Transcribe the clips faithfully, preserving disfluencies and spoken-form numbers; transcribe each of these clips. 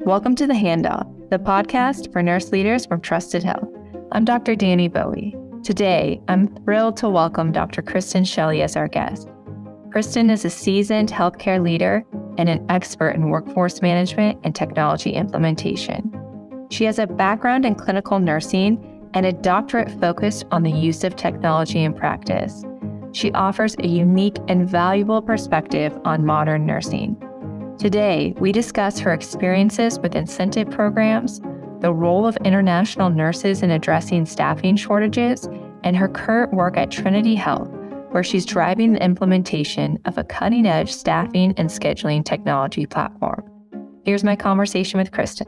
Welcome to The Handoff, the podcast for nurse leaders from Trusted Health. I'm Doctor Danny Bowie. Today, I'm thrilled to welcome Doctor Kristen Shelley as our guest. Kristen is a seasoned healthcare leader and an expert in workforce management and technology implementation. She has a background in clinical nursing and a doctorate focused on the use of technology in practice. She offers a unique and valuable perspective on modern nursing. Today, we discuss her experiences with incentive programs, the role of international nurses in addressing staffing shortages, and her current work at Trinity Health, where she's driving the implementation of a cutting-edge staffing and scheduling technology platform. Here's my conversation with Kristen.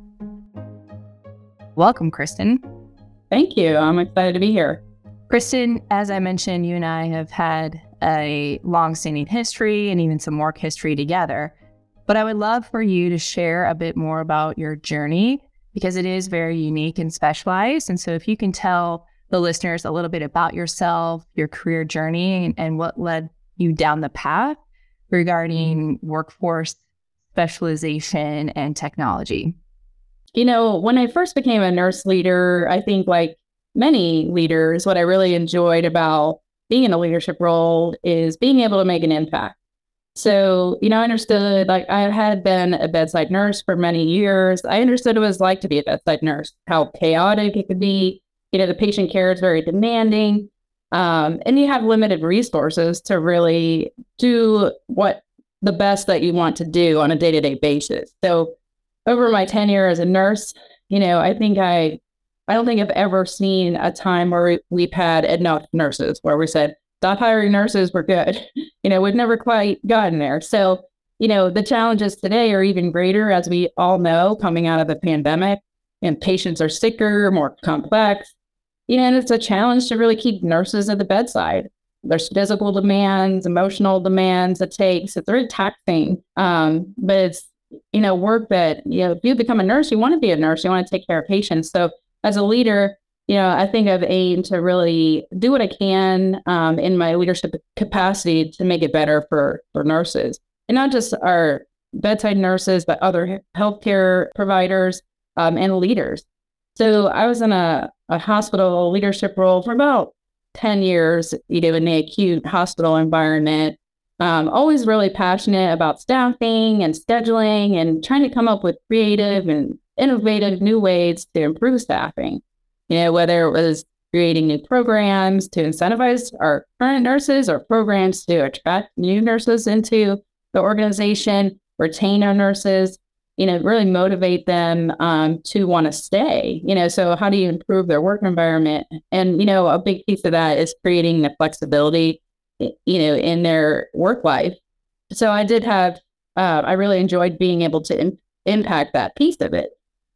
Welcome, Kristen. Thank you. I'm excited to be here. Kristen, as I mentioned, you and I have had a long-standing history and even some work history together. But I would love for you to share a bit more about your journey because it is very unique and specialized. And so if you can tell the listeners a little bit about yourself, your career journey, and, and what led you down the path regarding workforce specialization and technology. You know, when I first became a nurse leader, I think like many leaders, what I really enjoyed about being in a leadership role is being able to make an impact. So, you know, I understood, like I had been a bedside nurse for many years. I understood what it was like to be a bedside nurse, how chaotic it could be. You know, the patient care is very demanding. Um, and you have limited resources to really do what the best that you want to do on a day-to-day basis. So over my tenure as a nurse, you know, I think I, I don't think I've ever seen a time where we've had enough nurses where we said, stop hiring nurses, we're good. You know, we've never quite gotten there. So, you know, the challenges today are even greater, as we all know, coming out of the pandemic, and patients are sicker, more complex. You know, and it's a challenge to really keep nurses at the bedside. There's physical demands, emotional demands it takes. It's very taxing, um, but it's, you know, work that, you know, if you become a nurse, you want to be a nurse, you want to take care of patients. So as a leader, you know, I think I've aimed to really do what I can um, in my leadership capacity to make it better for, for nurses. And not just our bedside nurses, but other healthcare providers um, and leaders. So I was in a, a hospital leadership role for about ten years, you know, in the acute hospital environment. Um, always really passionate about staffing and scheduling and trying to come up with creative and innovative new ways to improve staffing. You know, whether it was creating new programs to incentivize our current nurses or programs to attract new nurses into the organization, retain our nurses, you know, really motivate them um, to want to stay. You know, so how do you improve their work environment? And, you know, a big piece of that is creating the flexibility, you know, in their work life. So I did have, uh, I really enjoyed being able to in- impact that piece of it.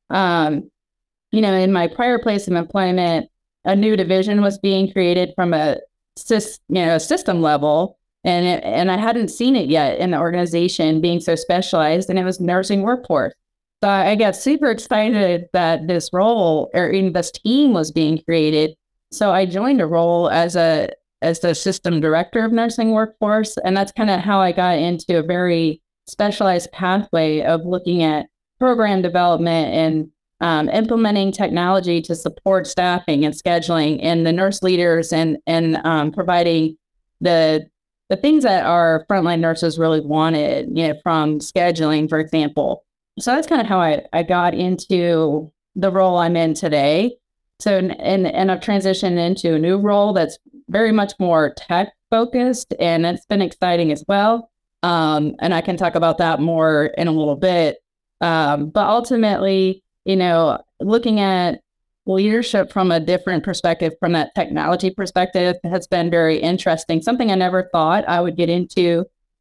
Um, You know, in my prior place of employment, a new division was being created from a sys, you know, system level, and it, and I hadn't seen it yet in the organization being so specialized, and it was nursing workforce. So I got super excited that this role or in this team was being created. So I joined a role as a as the system director of nursing workforce, and that's kind of how I got into a very specialized pathway of looking at program development and Um, implementing technology to support staffing and scheduling and the nurse leaders and and um, providing the the things that our frontline nurses really wanted, you know, from scheduling, for example. So that's kind of how I, I got into the role I'm in today. So and and I've transitioned into a new role that's very much more tech focused, and it's been exciting as well. Um, and I can talk about that more in a little bit. Um, but ultimately, you know, looking at leadership from a different perspective, from that technology perspective, has been very interesting. Something I never thought I would get into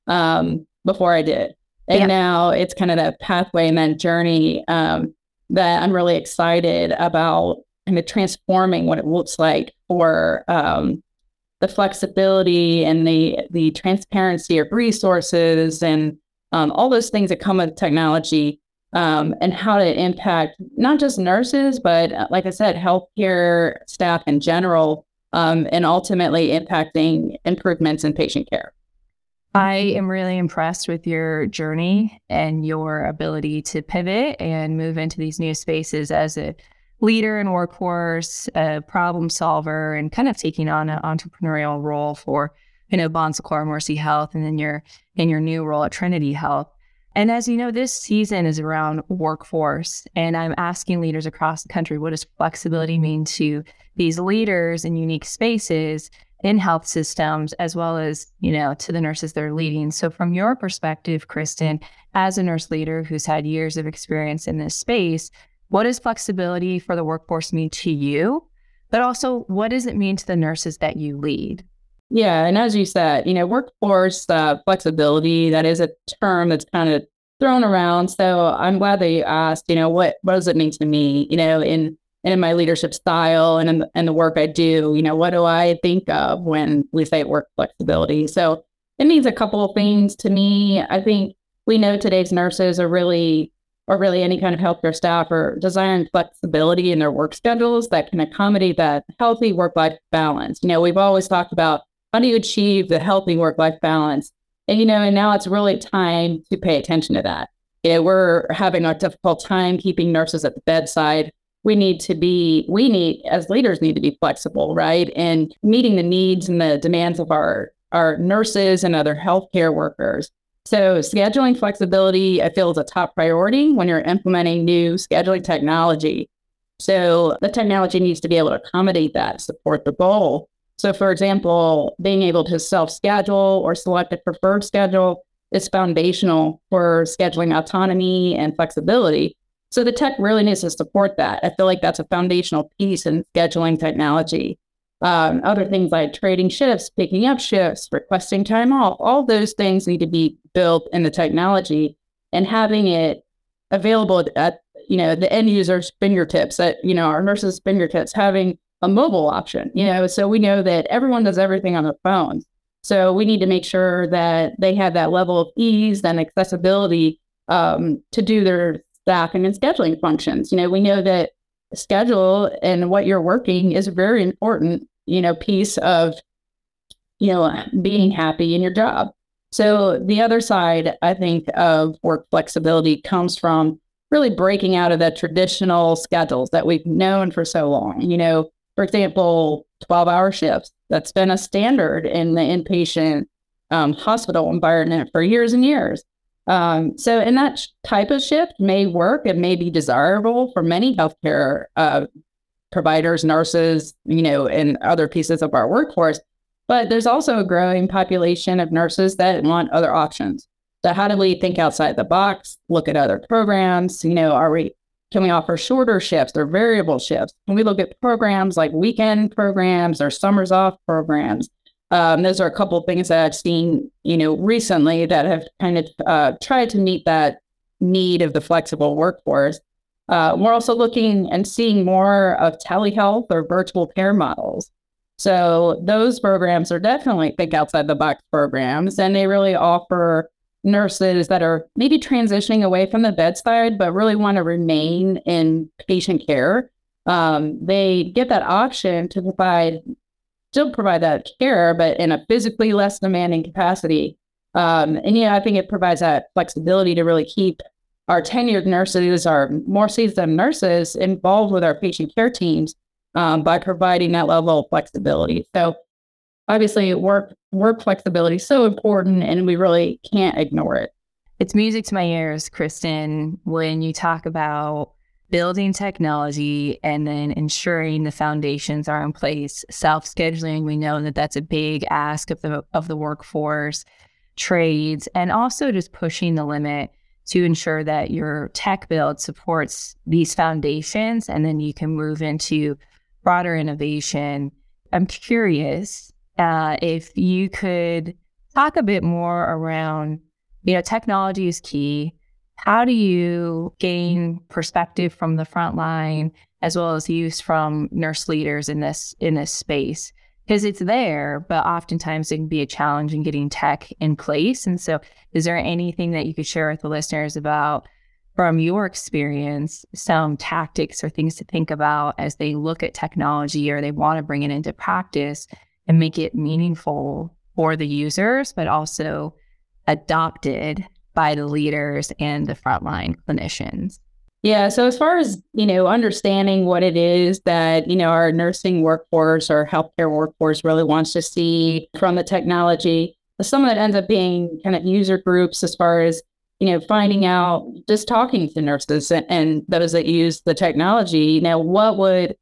um, before I did. And yeah. Now it's kind of that pathway and that journey um, that I'm really excited about, kind of transforming what it looks like for um, the flexibility and the the transparency of resources and um, all those things that come with technology. Um, and how to impact not just nurses, but uh, like I said, healthcare staff in general, um, and ultimately impacting improvements in patient care. I am really impressed with your journey and your ability to pivot and move into these new spaces as a leader in workforce, a problem solver, and kind of taking on an entrepreneurial role for, you know, Bon Secours Mercy Health, and then your in your new role at Trinity Health. And as you know, this season is around workforce, and I'm asking leaders across the country, what does flexibility mean to these leaders in unique spaces in health systems, as well as, you know, to the nurses they're leading. So from your perspective, Kristen, as a nurse leader who's had years of experience in this space, what does flexibility for the workforce mean to you? But also, what does it mean to the nurses that you lead? Yeah, and as you said, you know, workforce uh, flexibility, that is a term that's kind of thrown around. So I'm glad that you asked, you know, what, what does it mean to me, you know, in and in my leadership style and in the, in the work I do, you know, what do I think of when we say work flexibility? So it means a couple of things to me. I think we know today's nurses are really, or really any kind of healthcare staff, are desiring flexibility in their work schedules that can accommodate that healthy work-life balance. You know, we've always talked about how do you achieve the healthy work-life balance? And, you know, and now it's really time to pay attention to that. You know, we're having a difficult time keeping nurses at the bedside. We need to be, we need, as leaders, need to be flexible, right? And meeting the needs and the demands of our, our nurses and other healthcare workers. So scheduling flexibility, I feel, is a top priority when you're implementing new scheduling technology. So the technology needs to be able to accommodate that, support the goal. So for example, being able to self-schedule or select a preferred schedule is foundational for scheduling autonomy and flexibility. So the tech really needs to support that. I feel like that's a foundational piece in scheduling technology. Um, other things like trading shifts, picking up shifts, requesting time off, all those things need to be built in the technology, and having it available at, you know, the end user's fingertips, at, you know, our nurses' fingertips, having a mobile option, you know, so we know that everyone does everything on their phones. So we need to make sure that they have that level of ease and accessibility um, to do their staffing and scheduling functions. You know, we know that schedule and what you're working is a very important, you know, piece of, you know, being happy in your job. So the other side, I think, of work flexibility comes from really breaking out of the traditional schedules that we've known for so long. You know, for example, twelve hour shifts. That's been a standard in the inpatient um, hospital environment for years and years. Um, so, and that sh- type of shift may work and may be desirable for many healthcare uh, providers, nurses, you know, and other pieces of our workforce. But there's also a growing population of nurses that want other options. So how do we think outside the box, look at other programs? You know, are we, can we offer shorter shifts or variable shifts? Can we look at programs like weekend programs or summers off programs? Um, those are a couple of things that I've seen, you know, recently that have kind of uh, tried to meet that need of the flexible workforce. Uh, we're also looking and seeing more of telehealth or virtual care models. So those programs are definitely think outside the box programs, and they really offer nurses that are maybe transitioning away from the bedside, but really want to remain in patient care. Um, they get that option to provide still provide that care, but in a physically less demanding capacity. Um, and, yeah, I think it provides that flexibility to really keep our tenured nurses, our more seasoned nurses involved with our patient care teams um, by providing that level of flexibility. So obviously work, work flexibility is so important, and we really can't ignore it. It's music to my ears, Kristen, when you talk about building technology and then ensuring the foundations are in place. Self-scheduling, we know that that's a big ask of the of the workforce, trades, and also just pushing the limit to ensure that your tech build supports these foundations, and then you can move into broader innovation. I'm curious uh, if you could talk a bit more around, you know, technology is key. How do you gain perspective from the front line as well as use from nurse leaders in this in this space? Because it's there, but oftentimes it can be a challenge in getting tech in place. And so is there anything that you could share with the listeners about, from your experience, some tactics or things to think about as they look at technology or they want to bring it into practice and make it meaningful for the users, but also adopted by the leaders and the frontline clinicians? Yeah. So as far as, you know, understanding what it is that, you know, our nursing workforce or healthcare workforce really wants to see from the technology, some of that ends up being kind of user groups as far as, you know, finding out, just talking to nurses and, and those that use the technology, you know, what would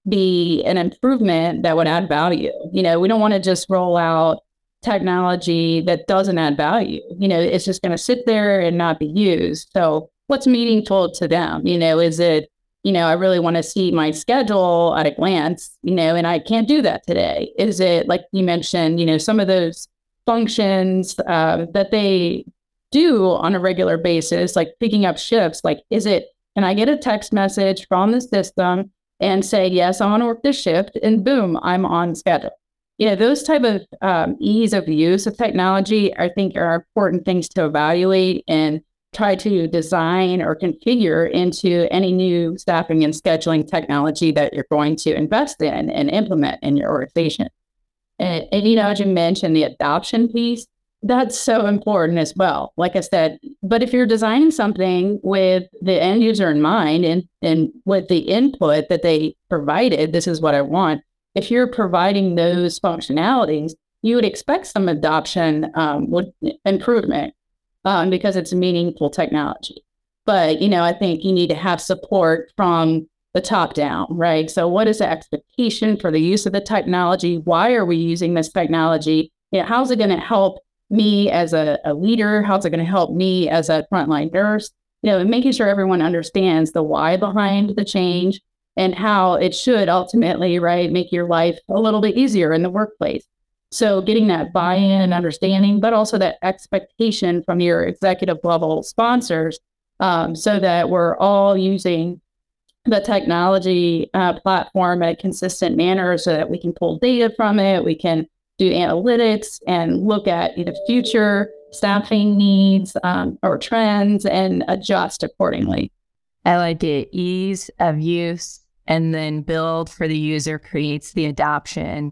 be an improvement that would add value. You know, we don't want to just roll out technology that doesn't add value. You know, it's just going to sit there and not be used. So what's meaningful to them? You know, is it, you know, I really want to see my schedule at a glance, you know, and I can't do that today. Is it, like you mentioned, you know, some of those functions uh, that they do on a regular basis, like picking up shifts, like, is it, can I get a text message from the system and say, yes, I want to work this shift, and boom, I'm on schedule. Yeah, those type of um, ease of use of technology, I think, are important things to evaluate and try to design or configure into any new staffing and scheduling technology that you're going to invest in and implement in your organization. And, and you know, as you mentioned, the adoption piece, that's so important as well. Like I said, but if you're designing something with the end user in mind and, and with the input that they provided, this is what I want. If you're providing those functionalities, you would expect some adoption um, with improvement um, because it's meaningful technology. But, you know, I think you need to have support from the top down, right? So what is the expectation for the use of the technology? Why are we using this technology? You know, how's it going to help me as a, a leader? How's it going to help me as a frontline nurse? You know, and making sure everyone understands the why behind the change and how it should ultimately, right, make your life a little bit easier in the workplace. So getting that buy-in and understanding, but also that expectation from your executive level sponsors um, so that we're all using the technology uh, platform in a consistent manner so that we can pull data from it, we can do analytics and look at either future staffing needs um, or trends and adjust accordingly. I like it. Ease of use and then build for the user creates the adoption.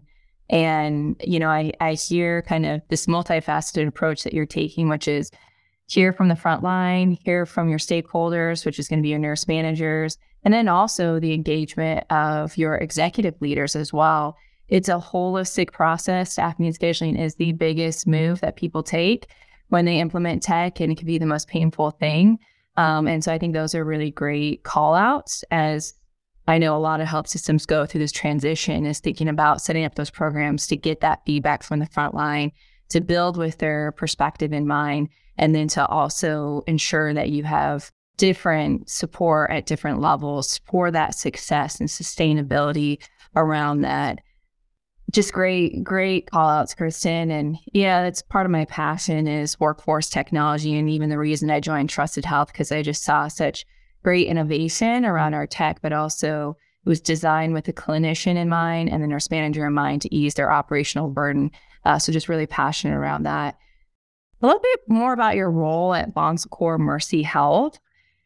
And, you know, I, I hear kind of this multifaceted approach that you're taking, which is hear from the front line, hear from your stakeholders, which is going to be your nurse managers, and then also the engagement of your executive leaders as well. It's a holistic process. Staffing and scheduling is the biggest move that people take when they implement tech, and it can be the most painful thing. Um, and so I think those are really great call outs, as I know a lot of health systems go through this transition, is thinking about setting up those programs to get that feedback from the front line, to build with their perspective in mind, and then to also ensure that you have different support at different levels for that success and sustainability around that. Just great, great call outs, Kristen. And yeah, that's part of my passion is workforce technology, and even the reason I joined Trusted Health, because I just saw such great innovation around our tech, but also it was designed with the clinician in mind and the nurse manager in mind to ease their operational burden. Uh, so just really passionate around that. A little bit more about your role at Bon Secours Mercy Health.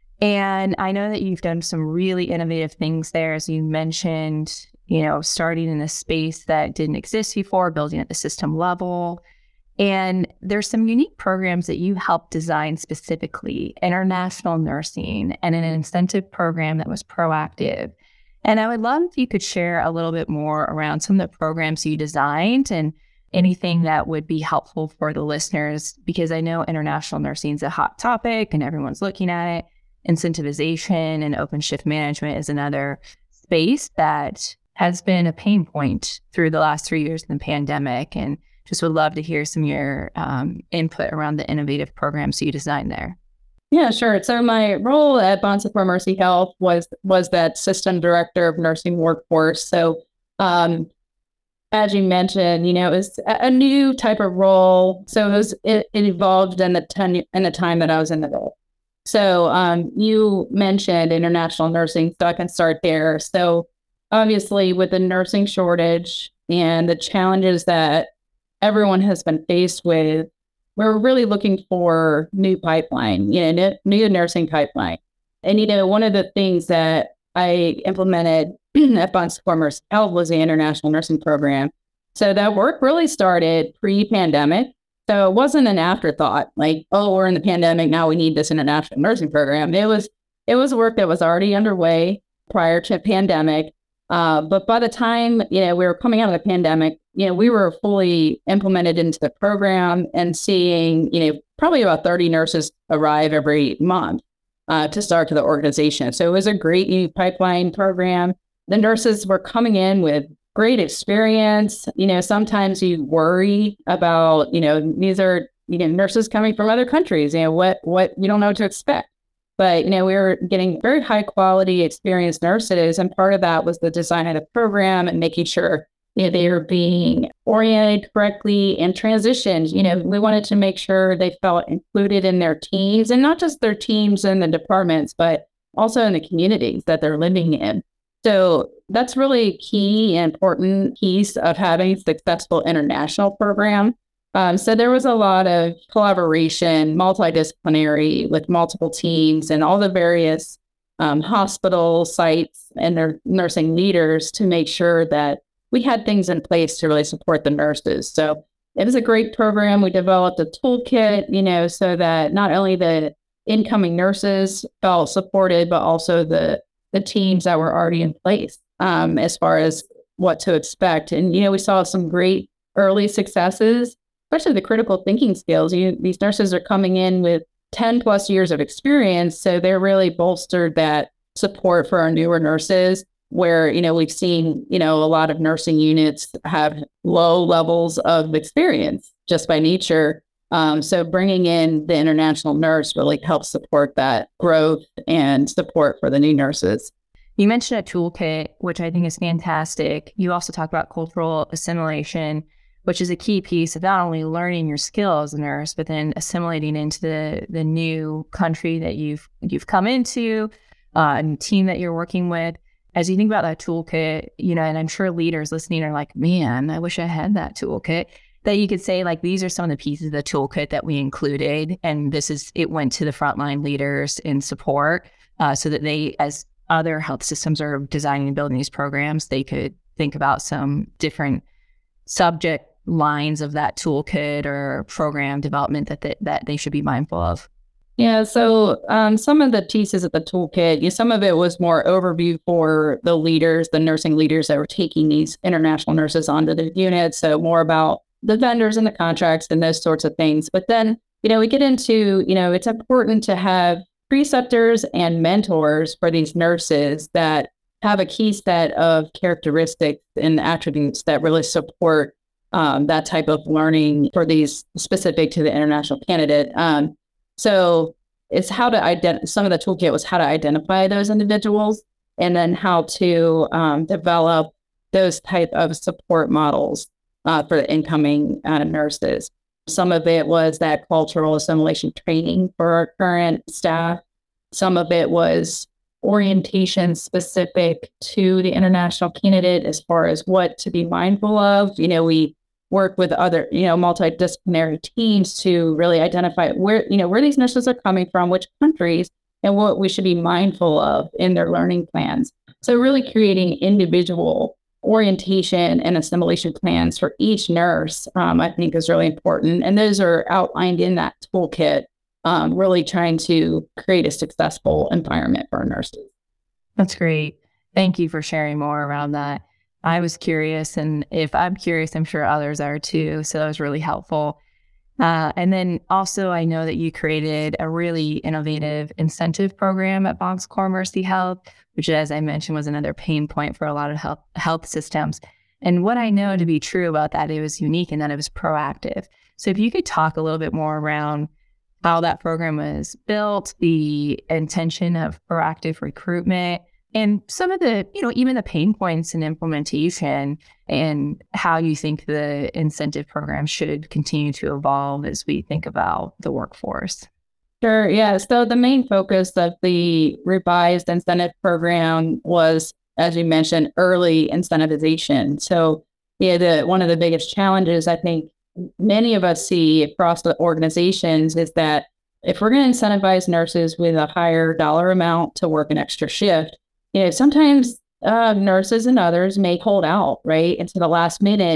And I know that you've done some really innovative things there, as you mentioned, you know, starting in a space that didn't exist before, building at the system level. And there's some unique programs that you helped design specifically, international nursing and an incentive program that was proactive. And I would love if you could share a little bit more around some of the programs you designed and anything that would be helpful for the listeners, because I know international nursing is a hot topic and everyone's looking at it. Incentivization and open shift management is another space that has been a pain point through the last three years of the pandemic, and just would love to hear some of your um, input around the innovative programs you designed there. Yeah, sure. So my role at Bon Secours Mercy Health was was that system director of nursing workforce. So um, as you mentioned, you know, it was a new type of role. So it was it, it evolved in the ten, in the time that I was in the role. So um, you mentioned international nursing, so I can start there. So obviously, with the nursing shortage and the challenges that everyone has been faced with, we're really looking for new pipeline, you know, new nursing pipeline. And, you know, one of the things that I implemented at Bon Secours Mercy Health was the international nursing program. So that work really started pre-pandemic. So it wasn't an afterthought, like, oh, we're in the pandemic, now we need this international nursing program. It was it was work that was already underway prior to pandemic. Uh, but by the time, you know, we were coming out of the pandemic, you know, we were fully implemented into the program and seeing, you know, probably about thirty nurses arrive every month uh, to start to the organization. So it was a great new pipeline program. The nurses were coming in with great experience. You know, sometimes you worry about, you know, these are, you know, nurses coming from other countries, you know, what, what you don't know what to expect. But, you know, we were getting very high quality experienced nurses. And part of that was the design of the program and making sure, you know, they were being oriented correctly and transitioned. You know, we wanted to make sure they felt included in their teams, and not just their teams in the departments, but also in the communities that they're living in. So that's really key and important piece of having a successful international program. Um, so there was a lot of collaboration, multidisciplinary with multiple teams and all the various um, hospital sites and their nursing leaders to make sure that we had things in place to really support the nurses. So it was a great program. We developed a toolkit, you know, so that not only the incoming nurses felt supported, but also the the teams that were already in place um, as far as what to expect. And, you know, we saw some great early successes, especially the critical thinking skills. You, these nurses are coming in with ten plus years of experience. So they're really bolstered that support for our newer nurses where, you know, we've seen, you know, a lot of nursing units have low levels of experience just by nature. Um, so bringing in the international nurse really helps support that growth and support for the new nurses. You mentioned a toolkit, which I think is fantastic. You also talk about cultural assimilation, which is a key piece of not only learning your skill as a nurse, but then assimilating into the the new country that you've you've come into, uh, a new team that you're working with. As you think about that toolkit, you know, and I'm sure leaders listening are like, man, I wish I had that toolkit. That you could say, like, these are some of the pieces of the toolkit that we included, and this is, it went to the frontline leaders in support uh, so that they, as other health systems are designing and building these programs, they could think about some different subject lines of that toolkit or program development that they, that they should be mindful of. Yeah, so um, some of the pieces of the toolkit, you know, some of it was more overview for the leaders, the nursing leaders that were taking these international nurses onto the unit. So more about the vendors and the contracts and those sorts of things. But then, you know, we get into, you know, it's important to have preceptors and mentors for these nurses that have a key set of characteristics and attributes that really support um, that type of learning for these specific to the international candidate. Um, so it's how to identify, some of the toolkit was how to identify those individuals and then how to um, develop those type of support models Uh, for the incoming uh, nurses. Some of it was that cultural assimilation training for our current staff. Some of it was orientation specific to the international candidate as far as what to be mindful of. You know, we work with other, you know, multidisciplinary teams to really identify where, you know, where these nurses are coming from, which countries, and what we should be mindful of in their learning plans. So really creating individual orientation and assimilation plans for each nurse, um, I think is really important. And those are outlined in that toolkit, um, really trying to create a successful environment for our nurses. That's great. Thank you for sharing more around that. I was curious, and if I'm curious, I'm sure others are too. So that was really helpful. Uh, and then also, I know that you created a really innovative incentive program at Bonds Core Mercy Health, which, as I mentioned, was another pain point for a lot of health health systems. And what I know to be true about that, it was unique in that it was proactive. So if you could talk a little bit more around how that program was built, the intention of proactive recruitment, and some of the, you know, even the pain points in implementation, and how you think the incentive program should continue to evolve as we think about the workforce. Sure. Yeah. So the main focus of the revised incentive program was, as you mentioned, early incentivization. So, yeah, the one of the biggest challenges I think many of us see across the organizations is that if we're going to incentivize nurses with a higher dollar amount to work an extra shift, you know, sometimes uh, nurses and others may hold out, right, into the last minute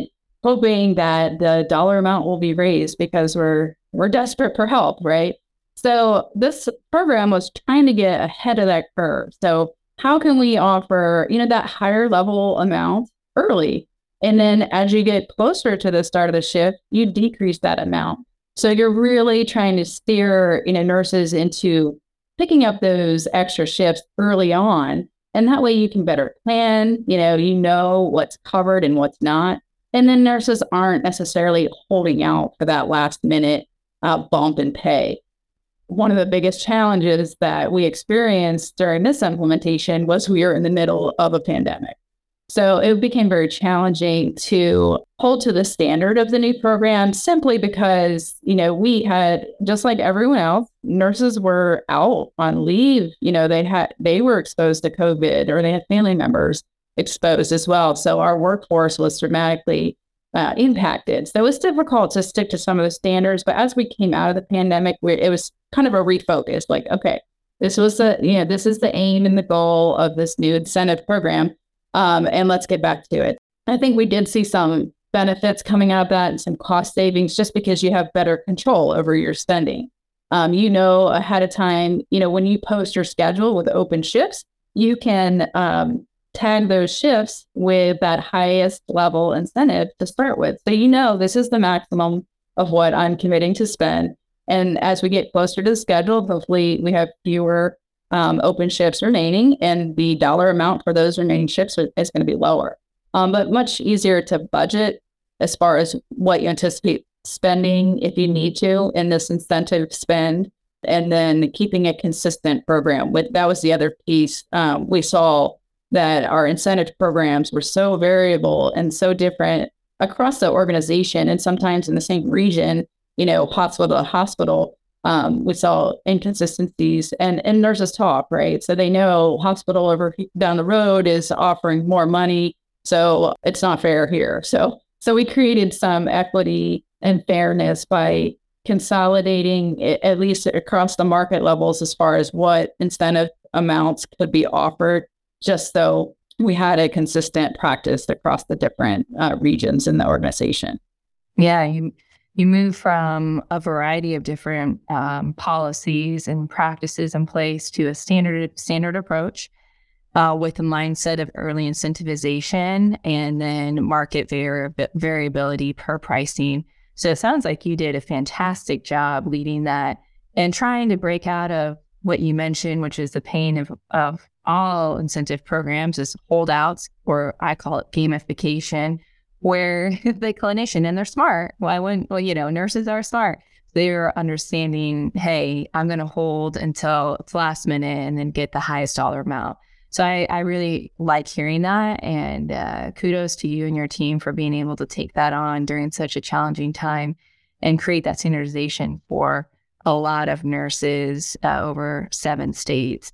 hoping that the dollar amount will be raised because we're we're desperate for help, right? So this program was trying to get ahead of that curve. So how can we offer, you know, that higher level amount early? And then as you get closer to the start of the shift, you decrease that amount. So you're really trying to steer, you know, nurses into picking up those extra shifts early on. And that way you can better plan, you know, you know what's covered and what's not. And then nurses aren't necessarily holding out for that last minute uh, bump in pay. One of the biggest challenges that we experienced during this implementation was we were in the middle of a pandemic. So it became very challenging to hold to the standard of the new program simply because, you know, we had, just like everyone else, nurses were out on leave. You know, they had, they were exposed to COVID, or they had family members exposed as well. So our workforce was dramatically uh, impacted. So it was difficult to stick to some of the standards. But as we came out of the pandemic, we, it was kind of a refocus, like, okay, this was the, you know, this is the aim and the goal of this new incentive program. Um, and let's get back to it. I think we did see some benefits coming out of that and some cost savings just because you have better control over your spending. Um, you know, ahead of time, you know, when you post your schedule with open shifts, you can um, tag those shifts with that highest level incentive to start with. So, you know, this is the maximum of what I'm committing to spend. And as we get closer to the schedule, hopefully we have fewer Um, open shifts remaining, and the dollar amount for those remaining shifts is going to be lower, um, but much easier to budget as far as what you anticipate spending if you need to in this incentive spend, and then keeping a consistent program. With that was the other piece. Um, we saw that our incentive programs were so variable and so different across the organization, and sometimes in the same region, you know, hospital to hospital. Um, we saw inconsistencies, and, and nurses talk, right? So they know hospital over down the road is offering more money, so it's not fair here. So, so we created some equity and fairness by consolidating it, at least across the market levels, as far as what incentive amounts could be offered, just so we had a consistent practice across the different uh, regions in the organization. Yeah, you You move from a variety of different um, policies and practices in place to a standard standard approach uh, with a mindset of early incentivization and then market vari- variability per pricing. So it sounds like you did a fantastic job leading that and trying to break out of what you mentioned, which is the pain of, of all incentive programs, is holdouts, or I call it gamification, where the clinician, and they're smart. Why wouldn't, well, you know, nurses are smart. They're understanding, hey, I'm going to hold until it's last minute and then get the highest dollar amount. So I, I really like hearing that. And uh, kudos to you and your team for being able to take that on during such a challenging time and create that standardization for a lot of nurses uh, over seven states.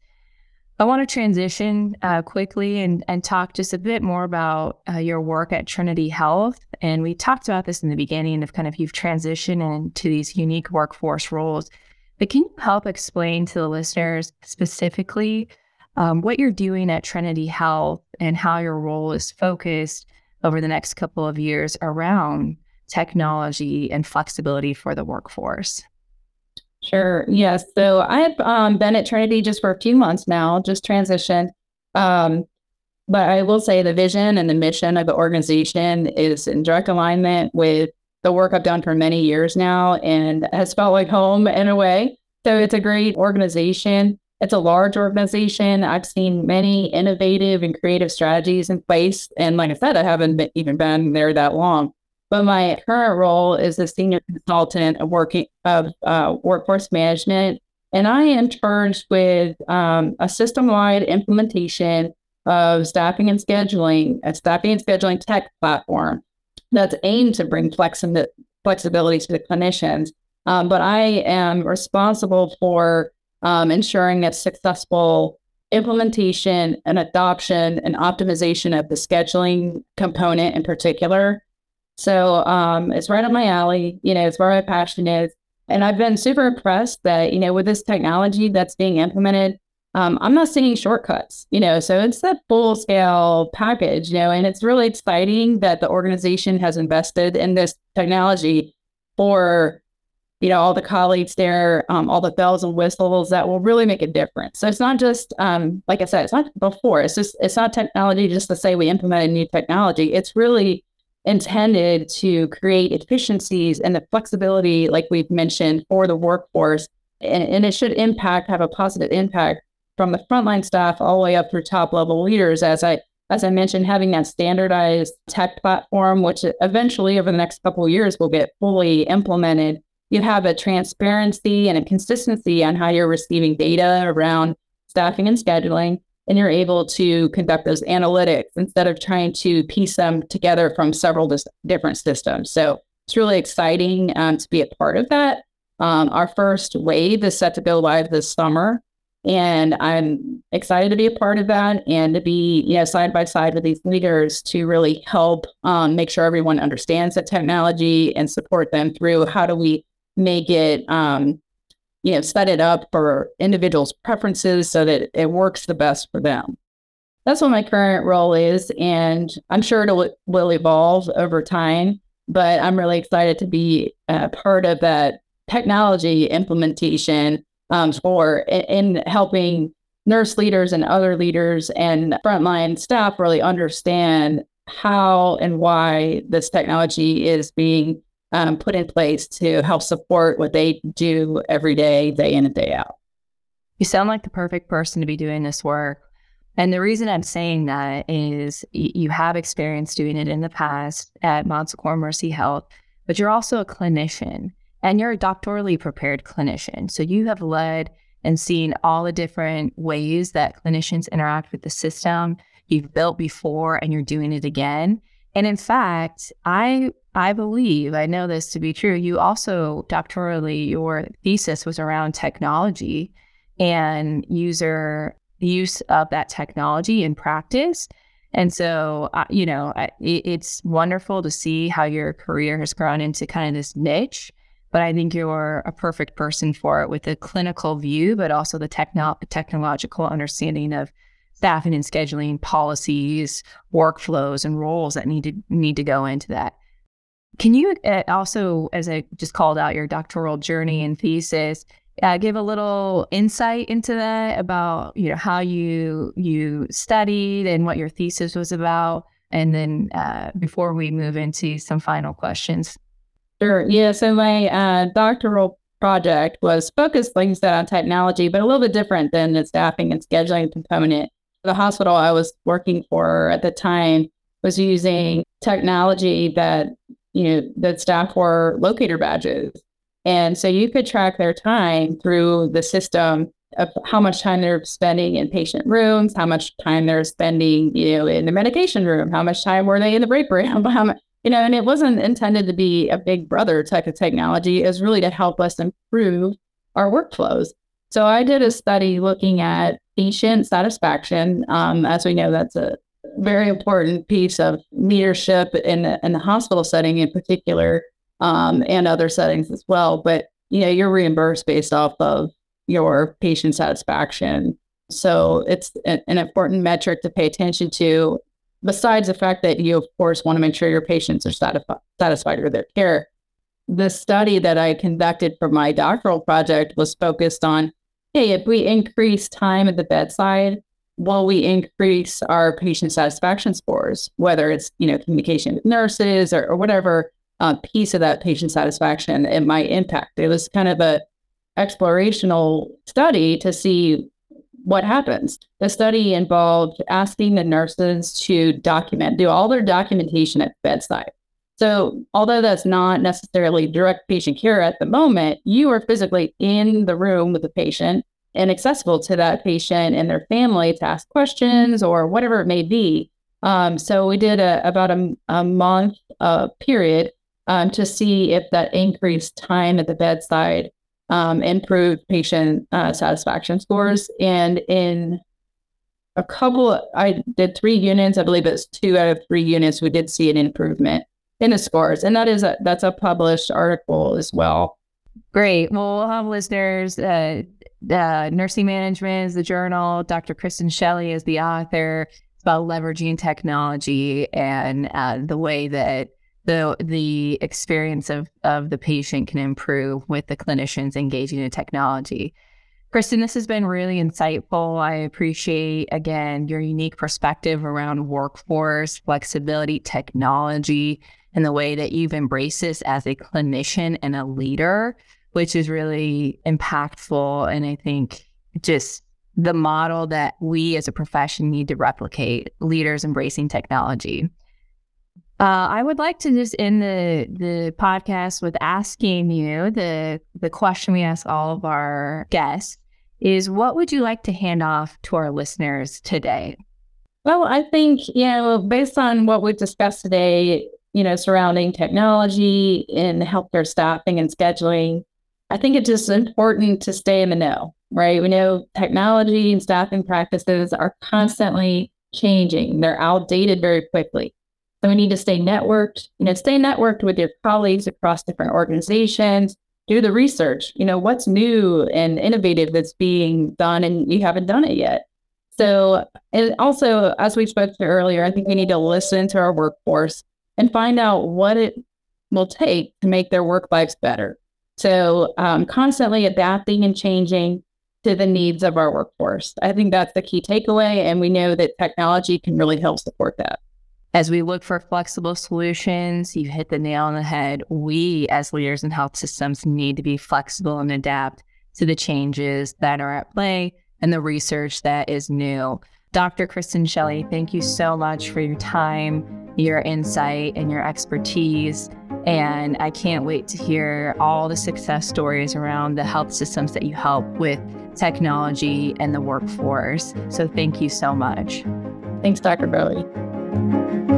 I want to transition uh, quickly and, and talk just a bit more about uh, your work at Trinity Health. And we talked about this in the beginning of kind of you've transitioned into these unique workforce roles. But can you help explain to the listeners specifically um, what you're doing at Trinity Health and how your role is focused over the next couple of years around technology and flexibility for the workforce? Sure. Yes. So I've um, been at Trinity just for a few months now, just transitioned. Um, but I will say the vision and the mission of the organization is in direct alignment with the work I've done for many years now, and has felt like home in a way. So it's a great organization. It's a large organization. I've seen many innovative and creative strategies in place. And like I said, I haven't been, even been there that long. But my current role is a senior consultant of working of uh, workforce management, and I am charged with um, a system-wide implementation of staffing and scheduling, a staffing and scheduling tech platform that's aimed to bring flexi- flexibility to the clinicians. Um, but I am responsible for um, ensuring that successful implementation and adoption and optimization of the scheduling component in particular. So um, it's right up my alley. You know, it's where my passion is. And I've been super impressed that, you know, with this technology that's being implemented, um, I'm not seeing shortcuts, you know, so it's that full scale package, you know, and it's really exciting that the organization has invested in this technology for, you know, all the colleagues there, um, all the bells and whistles that will really make a difference. So it's not just, um, like I said, it's not before, it's just, it's not technology just to say we implemented new technology. It's really intended to create efficiencies and the flexibility, like we've mentioned, for the workforce. And, and it should impact, have a positive impact from the frontline staff all the way up through top level leaders. As I As I mentioned, having that standardized tech platform, which eventually over the next couple of years will get fully implemented, you have a transparency and a consistency on how you're receiving data around staffing and scheduling, and you're able to conduct those analytics instead of trying to piece them together from several dis- different systems. So it's really exciting um, to be a part of that. Um, our first wave is set to go live this summer, and I'm excited to be a part of that and to be, you know, side by side with these leaders to really help um, make sure everyone understands the technology and support them through how do we make it, um, you know, set it up for individuals' preferences so that it works the best for them. That's what my current role is, and I'm sure it will evolve over time, but I'm really excited to be a part of that technology implementation um, for in, in helping nurse leaders and other leaders and frontline staff really understand how and why this technology is being Um, put in place to help support what they do every day, day in and day out. You sound like the perfect person to be doing this work. And the reason I'm saying that is y- you have experience doing it in the past at Mount Socorro Mercy Health, but you're also a clinician and you're a doctorally prepared clinician. So you have led and seen all the different ways that clinicians interact with the system. You've built before and you're doing it again. And in fact, I I believe, I know this to be true, you also doctorally, your thesis was around technology and user use of that technology in practice. And so, uh, you know, I, it, it's wonderful to see how your career has grown into kind of this niche, but I think you're a perfect person for it with a clinical view, but also the techno- technological understanding of staffing and scheduling policies, workflows, and roles that need to need to go into that. Can you uh, also, as I just called out your doctoral journey and thesis, uh, give a little insight into that about, you know, how you you studied and what your thesis was about, and then uh, before we move into some final questions. Sure. Yeah. So my uh, doctoral project was focused, like you said, on technology, but a little bit different than the staffing and scheduling component. The hospital I was working for at the time was using technology that, you know, that staff were locator badges. And so you could track their time through the system of how much time they're spending in patient rooms, how much time they're spending, you know, in the medication room, how much time were they in the break room, how much, you know, and it wasn't intended to be a big brother type of technology. It was really to help us improve our workflows. So I did a study looking at patient satisfaction. Um, as we know, that's a very important piece of leadership in the, in the hospital setting in particular, um, and other settings as well. But, you know, you're reimbursed based off of your patient satisfaction. So it's a, an important metric to pay attention to, besides the fact that you, of course, want to make sure your patients are satisfi- satisfied with their care. The study that I conducted for my doctoral project was focused on, hey, if we increase time at the bedside, will we increase our patient satisfaction scores, whether it's, you know, communication with nurses or, or whatever uh, piece of that patient satisfaction it might impact. It was kind of a explorational study to see what happens. The study involved asking the nurses to document, do all their documentation at the bedside. So although that's not necessarily direct patient care at the moment, you are physically in the room with the patient and accessible to that patient and their family to ask questions or whatever it may be. Um, so we did a, about a, a month uh, period um, to see if that increased time at the bedside um, improved patient uh, satisfaction scores. And in a couple, I did three units, I believe it's two out of three units, we did see an improvement in the scores. And that is a, that's a published article as well. Great. Well, we'll have listeners uh, uh, Nursing Management is the journal. Doctor Kristen Shelley is the author. It's about leveraging technology and uh, the way that the the experience of, of the patient can improve with the clinicians engaging in technology. Kristen, this has been really insightful. I appreciate, again, your unique perspective around workforce, flexibility, technology, and the way that you've embraced this as a clinician and a leader, which is really impactful. And I think just the model that we as a profession need to replicate, leaders embracing technology. Uh, I would like to just end the the podcast with asking you the the question we ask all of our guests is, what would you like to hand off to our listeners today? Well, I think, you know, based on what we've discussed today, you know, surrounding technology in healthcare staffing and scheduling, I think it's just important to stay in the know, right? We know technology and staffing practices are constantly changing. They're outdated very quickly. So we need to stay networked, you know, stay networked with your colleagues across different organizations, do the research, you know, what's new and innovative that's being done and you haven't done it yet. So, and also, as we spoke to earlier, I think we need to listen to our workforce and find out what it will take to make their work lives better. So um, constantly adapting and changing to the needs of our workforce. I think that's the key takeaway. And we know that technology can really help support that. As we look for flexible solutions, you hit the nail on the head. We, as leaders in health systems, need to be flexible and adapt to the changes that are at play and the research that is new. Doctor Kristen Shelley, thank you so much for your time, your insight, and your expertise. And I can't wait to hear all the success stories around the health systems that you help with technology and the workforce. So thank you so much. Thanks, Doctor Bowie.